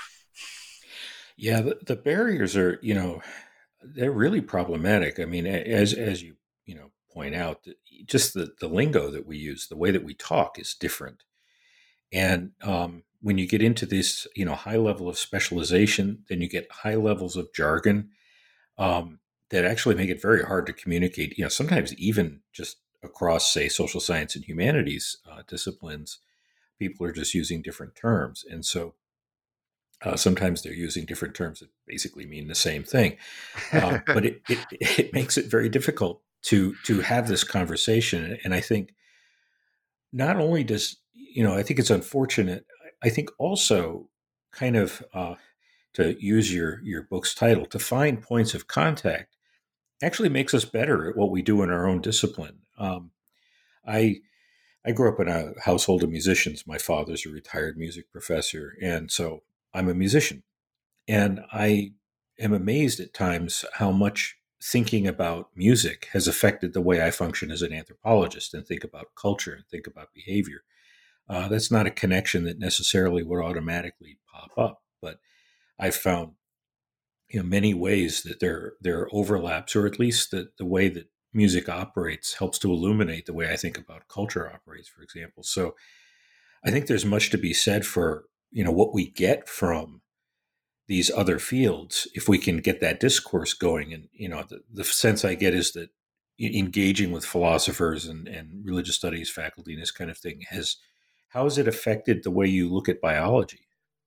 Yeah, the, the barriers are, you know, they're really problematic. I mean, as as you, you know, point out, just the, the lingo that we use, the way that we talk is different. And um, when you get into this, you know, high level of specialization, then you get high levels of jargon um, that actually make it very hard to communicate. You know, sometimes even just across, say, social science and humanities uh, disciplines, people are just using different terms. And so uh, sometimes they're using different terms that basically mean the same thing. Uh, but it, it, it makes it very difficult to to have this conversation. And I think not only does, you know, I think it's unfortunate. I think also kind of, uh, to use your, your book's title, to find points of contact actually makes us better at what we do in our own discipline. Um, I I grew up in a household of musicians. My father's a retired music professor, and so I'm a musician. And I am amazed at times how much thinking about music has affected the way I function as an anthropologist and think about culture and think about behavior. Uh, that's not a connection that necessarily would automatically pop up, but I've found, you know, many ways that there there are overlaps, or at least that the way that music operates helps to illuminate the way I think about culture operates, for example. So I think there's much to be said for, you know, what we get from these other fields if we can get that discourse going. And, you know, the, the sense I get is that engaging with philosophers and, and religious studies faculty and this kind of thing has, how has it affected the way you look at biology?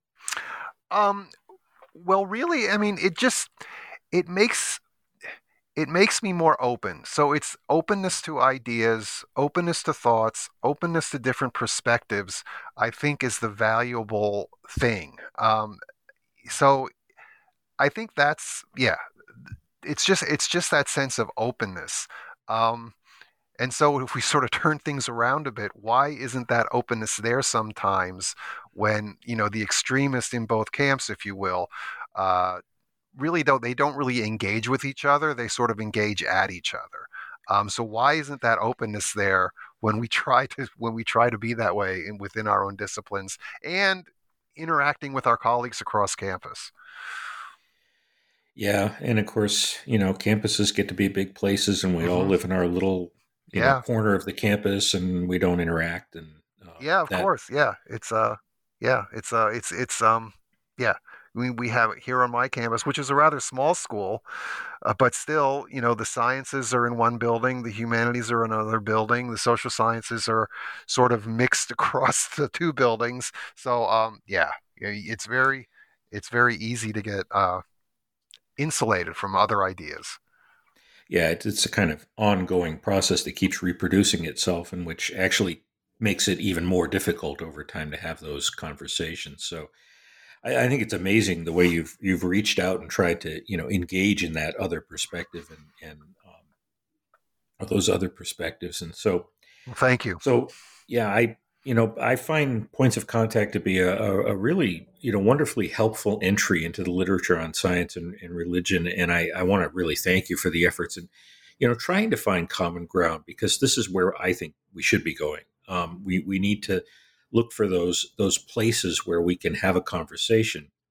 Um, well, really, I mean, it just, it makes, it makes me more open. So it's openness to ideas, openness to thoughts, openness to different perspectives, I think is the valuable thing. Um, so I think that's, yeah, it's just, it's just that sense of openness. Um, and so if we sort of turn things around a bit, why isn't that openness there sometimes when, you know, the extremists in both camps, if you will, uh, really don't, they don't really engage with each other. They sort of engage at each other. Um, so why isn't that openness there when we try to, when we try to be that way in, within our own disciplines and interacting with our colleagues across campus? Yeah. And of course, you know, campuses get to be big places and we mm-hmm. all live in our little, you yeah. know, corner of the campus and we don't interact. And uh, yeah, of that... course. Yeah. It's, uh, yeah, it's, uh, it's, it's, um, yeah. We, we have it here on my campus, which is a rather small school, uh, but still, you know, the sciences are in one building, the humanities are in another building, the social sciences are sort of mixed across the two buildings. So, um, yeah, it's very, it's very easy to get uh, insulated from other ideas. Yeah, it's a kind of ongoing process that keeps reproducing itself, and which actually makes it even more difficult over time to have those conversations. So I, I think it's amazing the way you've you've reached out and tried to, you know, engage in that other perspective and and um, those other perspectives. And so, well, thank you. So yeah, I you know I find points of contact to be a, a, a really you know wonderfully helpful entry into the literature on science and, and religion. And I, I want to really thank you for the efforts and you know trying to find common ground, because this is where I think we should be going. Um, we we need to look for those those places where we can have a conversation.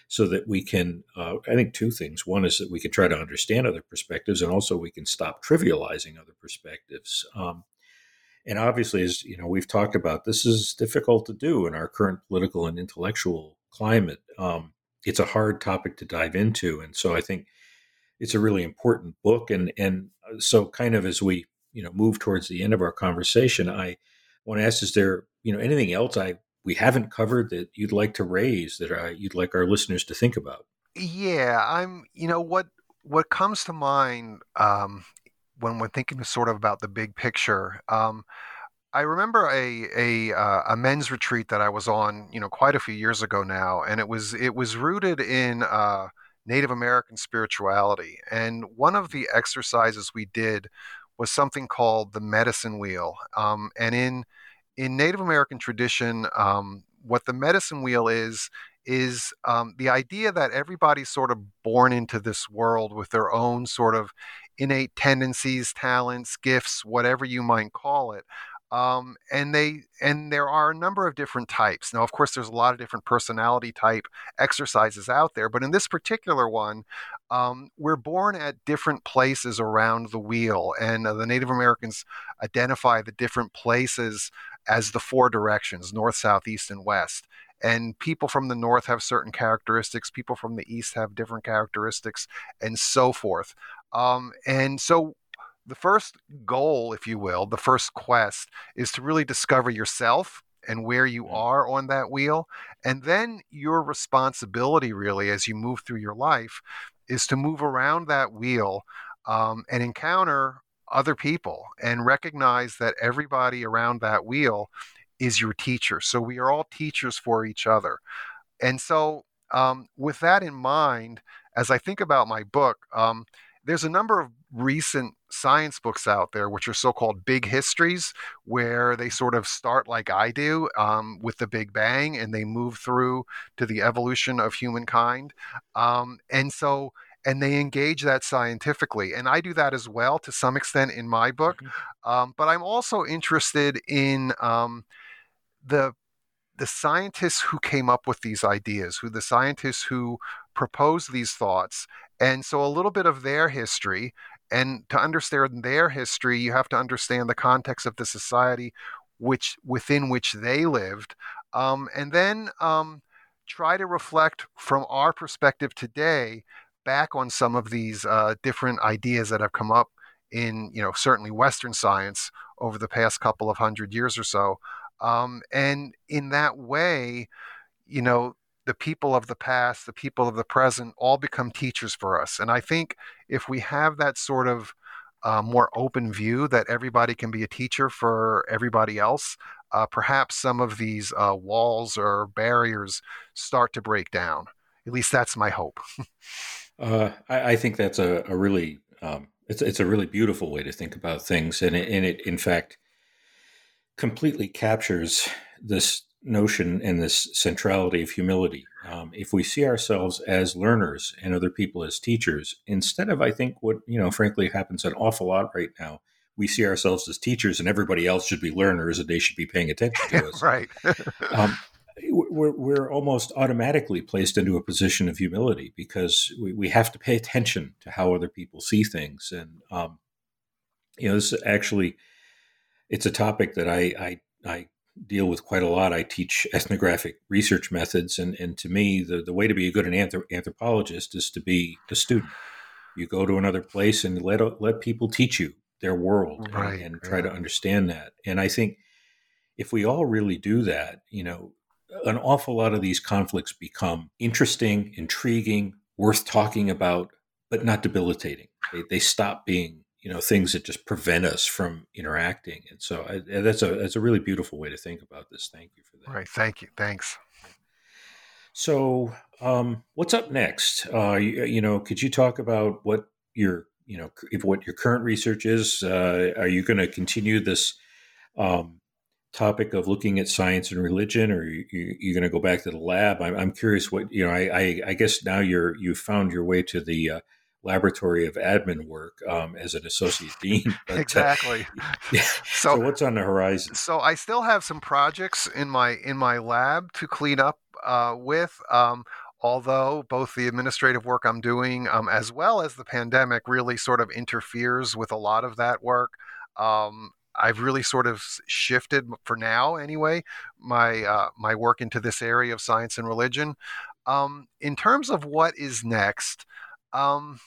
so that we can, uh, I think, two things. One is that we can try to understand other perspectives, and also we can stop trivializing other perspectives. Um, and obviously, as you know, we've talked about, this is difficult to do in our current political and intellectual climate. Um, it's a hard topic to dive into, and so I think it's a really important book. And and so, kind of as we you know move towards the end of our conversation, I want to ask: is there you know anything else I we haven't covered that you'd like to raise that I, you'd like our listeners to think about? Yeah, I'm, you know, what what comes to mind um, when we're thinking sort of about the big picture. Um, I remember a a uh, a men's retreat that I was on, you know, quite a few years ago now, and it was it was rooted in uh, Native American spirituality. And one of the exercises we did was something called the medicine wheel. Um, and in in Native American tradition, um, what the medicine wheel is is um, the idea that everybody's sort of born into this world with their own sort of innate tendencies, talents, gifts, whatever you might call it. Um, and they and there are a number of different types. Now, of course, there's a lot of different personality type exercises out there, but in this particular one, um, we're born at different places around the wheel, and uh, the Native Americans identify the different places as the four directions: north, south, east, and west. And people from the north have certain characteristics, people from the east have different characteristics, and so forth. Um, and so the first goal, if you will, the first quest is to really discover yourself and where you are on that wheel. And then your responsibility, really, as you move through your life, is to move around that wheel um, and encounter other people and recognize that everybody around that wheel is your teacher. So we are all teachers for each other. And so, um, with that in mind, as I think about my book, um, there's a number of recent science books out there, which are so-called big histories, where they sort of start like I do um, with the Big Bang, and they move through to the evolution of humankind. Um, and so, and they engage that scientifically. And I do that as well to some extent in my book. Mm-hmm. Um, but I'm also interested in um, the the scientists who came up with these ideas, who the scientists who proposed these thoughts. And so a little bit of their history. And to understand their history, you have to understand the context of the society which within which they lived. Um, and then um, try to reflect from our perspective today back on some of these uh, different ideas that have come up in, you know, certainly Western science over the past couple of hundred years or so. Um, and in that way, you know, the people of the past, the people of the present, all become teachers for us. And I think if we have that sort of uh, more open view that everybody can be a teacher for everybody else, uh, perhaps some of these uh, walls or barriers start to break down. At least that's my hope. uh, I, I think that's a, a really um, it's it's a really beautiful way to think about things, and it, and it in fact completely captures this notion and this centrality of humility. Um, if we see ourselves as learners and other people as teachers, instead of, I think, what, you know, frankly happens an awful lot right now, we see ourselves as teachers and everybody else should be learners and they should be paying attention to us. Right. um, we're, we're almost automatically placed into a position of humility because we, we have to pay attention to how other people see things. And, um, you know, this is actually, it's a topic that I, I, I deal with quite a lot. I teach ethnographic research methods. And, and to me, the, the way to be a good anthrop- anthropologist is to be a student. You go to another place and let, let people teach you their world, right, and, and try yeah. to understand that. And I think if we all really do that, you know, an awful lot of these conflicts become interesting, intriguing, worth talking about, but not debilitating. They, they stop being, you know, things that just prevent us from interacting. And so I, that's a that's a really beautiful way to think about this. Thank you for that. Right. Thank you. Thanks. So um, what's up next? Uh, you, you know, could you talk about what your, you know, if what your current research is? Uh, are you going to continue this um, topic of looking at science and religion, or are you, you going to go back to the lab? I'm, I'm curious what, you know, I, I, I guess now you're, you've found your way to the uh, laboratory of admin work um, as an associate dean. But, exactly. Uh, yeah. so, so what's on the horizon? So I still have some projects in my in my lab to clean up uh, with. Um, although both the administrative work I'm doing um, as well as the pandemic really sort of interferes with a lot of that work, um, I've really sort of shifted, for now anyway, my uh, my work into this area of science and religion. Um, in terms of what is next, um,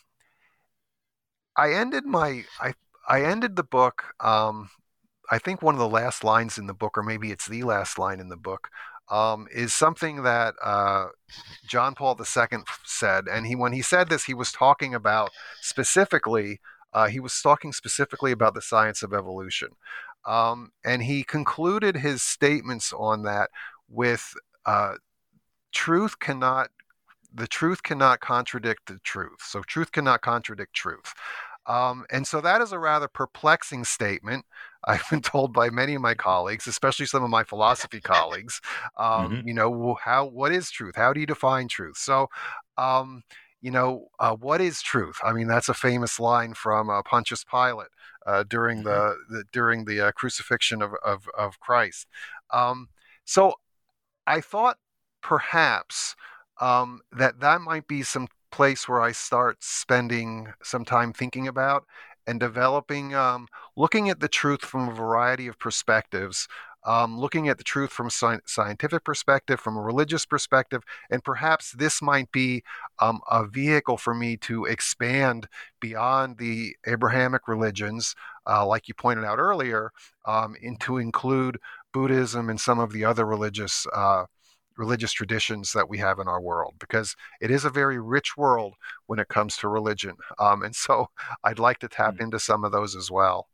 I ended my I I ended the book. Um, I think one of the last lines in the book, or maybe it's the last line in the book, um, is something that uh, John Paul the Second said. And he, when he said this, he was talking about specifically, uh, he was talking specifically about the science of evolution. Um, and he concluded his statements on that with uh, truth cannot, the truth cannot contradict the truth. So truth cannot contradict truth. Um, and so that is a rather perplexing statement. I've been told by many of my colleagues, especially some of my philosophy colleagues, um, Mm-hmm. you know, how, what is truth? How do you define truth? So, um, you know, uh, what is truth? I mean, that's a famous line from uh, Pontius Pilate uh, during Mm-hmm. the, the during the uh, crucifixion of of, of Christ. Um, so I thought perhaps um, that that might be some place where I start spending some time thinking about and developing, um, looking at the truth from a variety of perspectives, um, looking at the truth from a sci- scientific perspective, from a religious perspective, and perhaps this might be um, a vehicle for me to expand beyond the Abrahamic religions, uh, like you pointed out earlier, um, and to include Buddhism and some of the other religious uh, religious traditions that we have in our world, because it is a very rich world when it comes to religion. Um, and so I'd like to tap into some of those as well.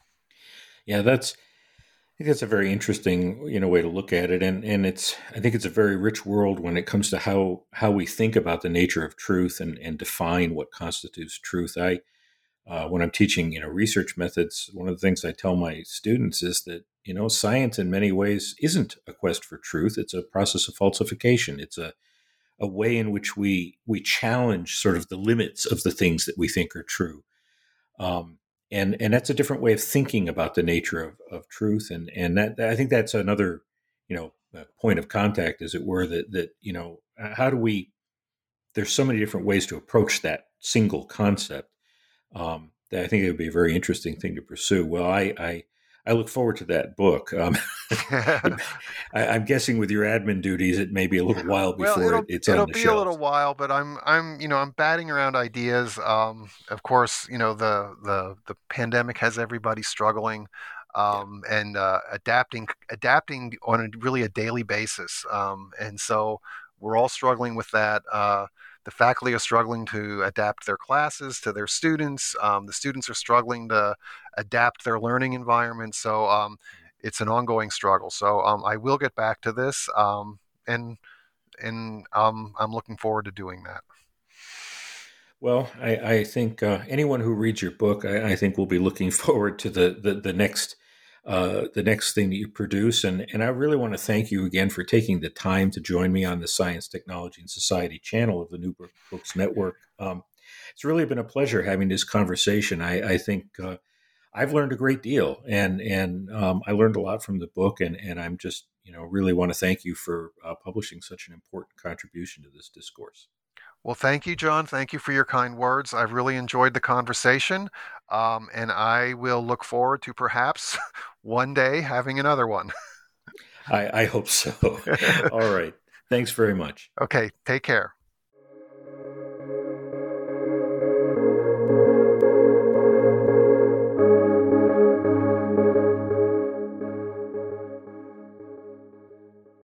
Yeah, that's I think that's a very interesting, you know, way to look at it, and and it's I think it's a very rich world when it comes to how how we think about the nature of truth and and define what constitutes truth. I uh, when I'm teaching, you know, research methods, one of the things I tell my students is that, you know, science in many ways isn't a quest for truth. It's a process of falsification. It's a a way in which we we challenge sort of the limits of the things that we think are true. Um, and and that's a different way of thinking about the nature of, of truth, and and that I think that's another, you know, uh, point of contact, as it were, that that you know, how do we? There's so many different ways to approach that single concept, um, that I think it would be a very interesting thing to pursue. Well, I I, I look forward to that book. Um, it, I, I'm guessing with your admin duties, it may be a little while Well, before it, it'll it's on it'll the be a little shelves. while, but I'm I'm you know I'm batting around ideas. Um, of course, you know the the the pandemic has everybody struggling, Yeah. um, and uh, adapting adapting on a really a daily basis. Um, and so we're all struggling with that. Uh, the faculty are struggling to adapt their classes to their students. Um, the students are struggling to adapt their learning environment. So um, it's an ongoing struggle. So um, I will get back to this. Um, and and um, I'm looking forward to doing that. Well, I, I think uh, anyone who reads your book, I, I think will be looking forward to the the, the next uh, the next thing that you produce. And and I really want to thank you again for taking the time to join me on the Science, Technology, and Society channel of the New Books Network. Um, it's really been a pleasure having this conversation. I, I think uh, I've learned a great deal, and and um, I learned a lot from the book. And and I'm just, you know, really want to thank you for uh, publishing such an important contribution to this discourse. Well, thank you, John. Thank you for your kind words. I've really enjoyed the conversation, um, and I will look forward to perhaps one day having another one. I, I hope so. All right. Thanks very much. Okay, take care.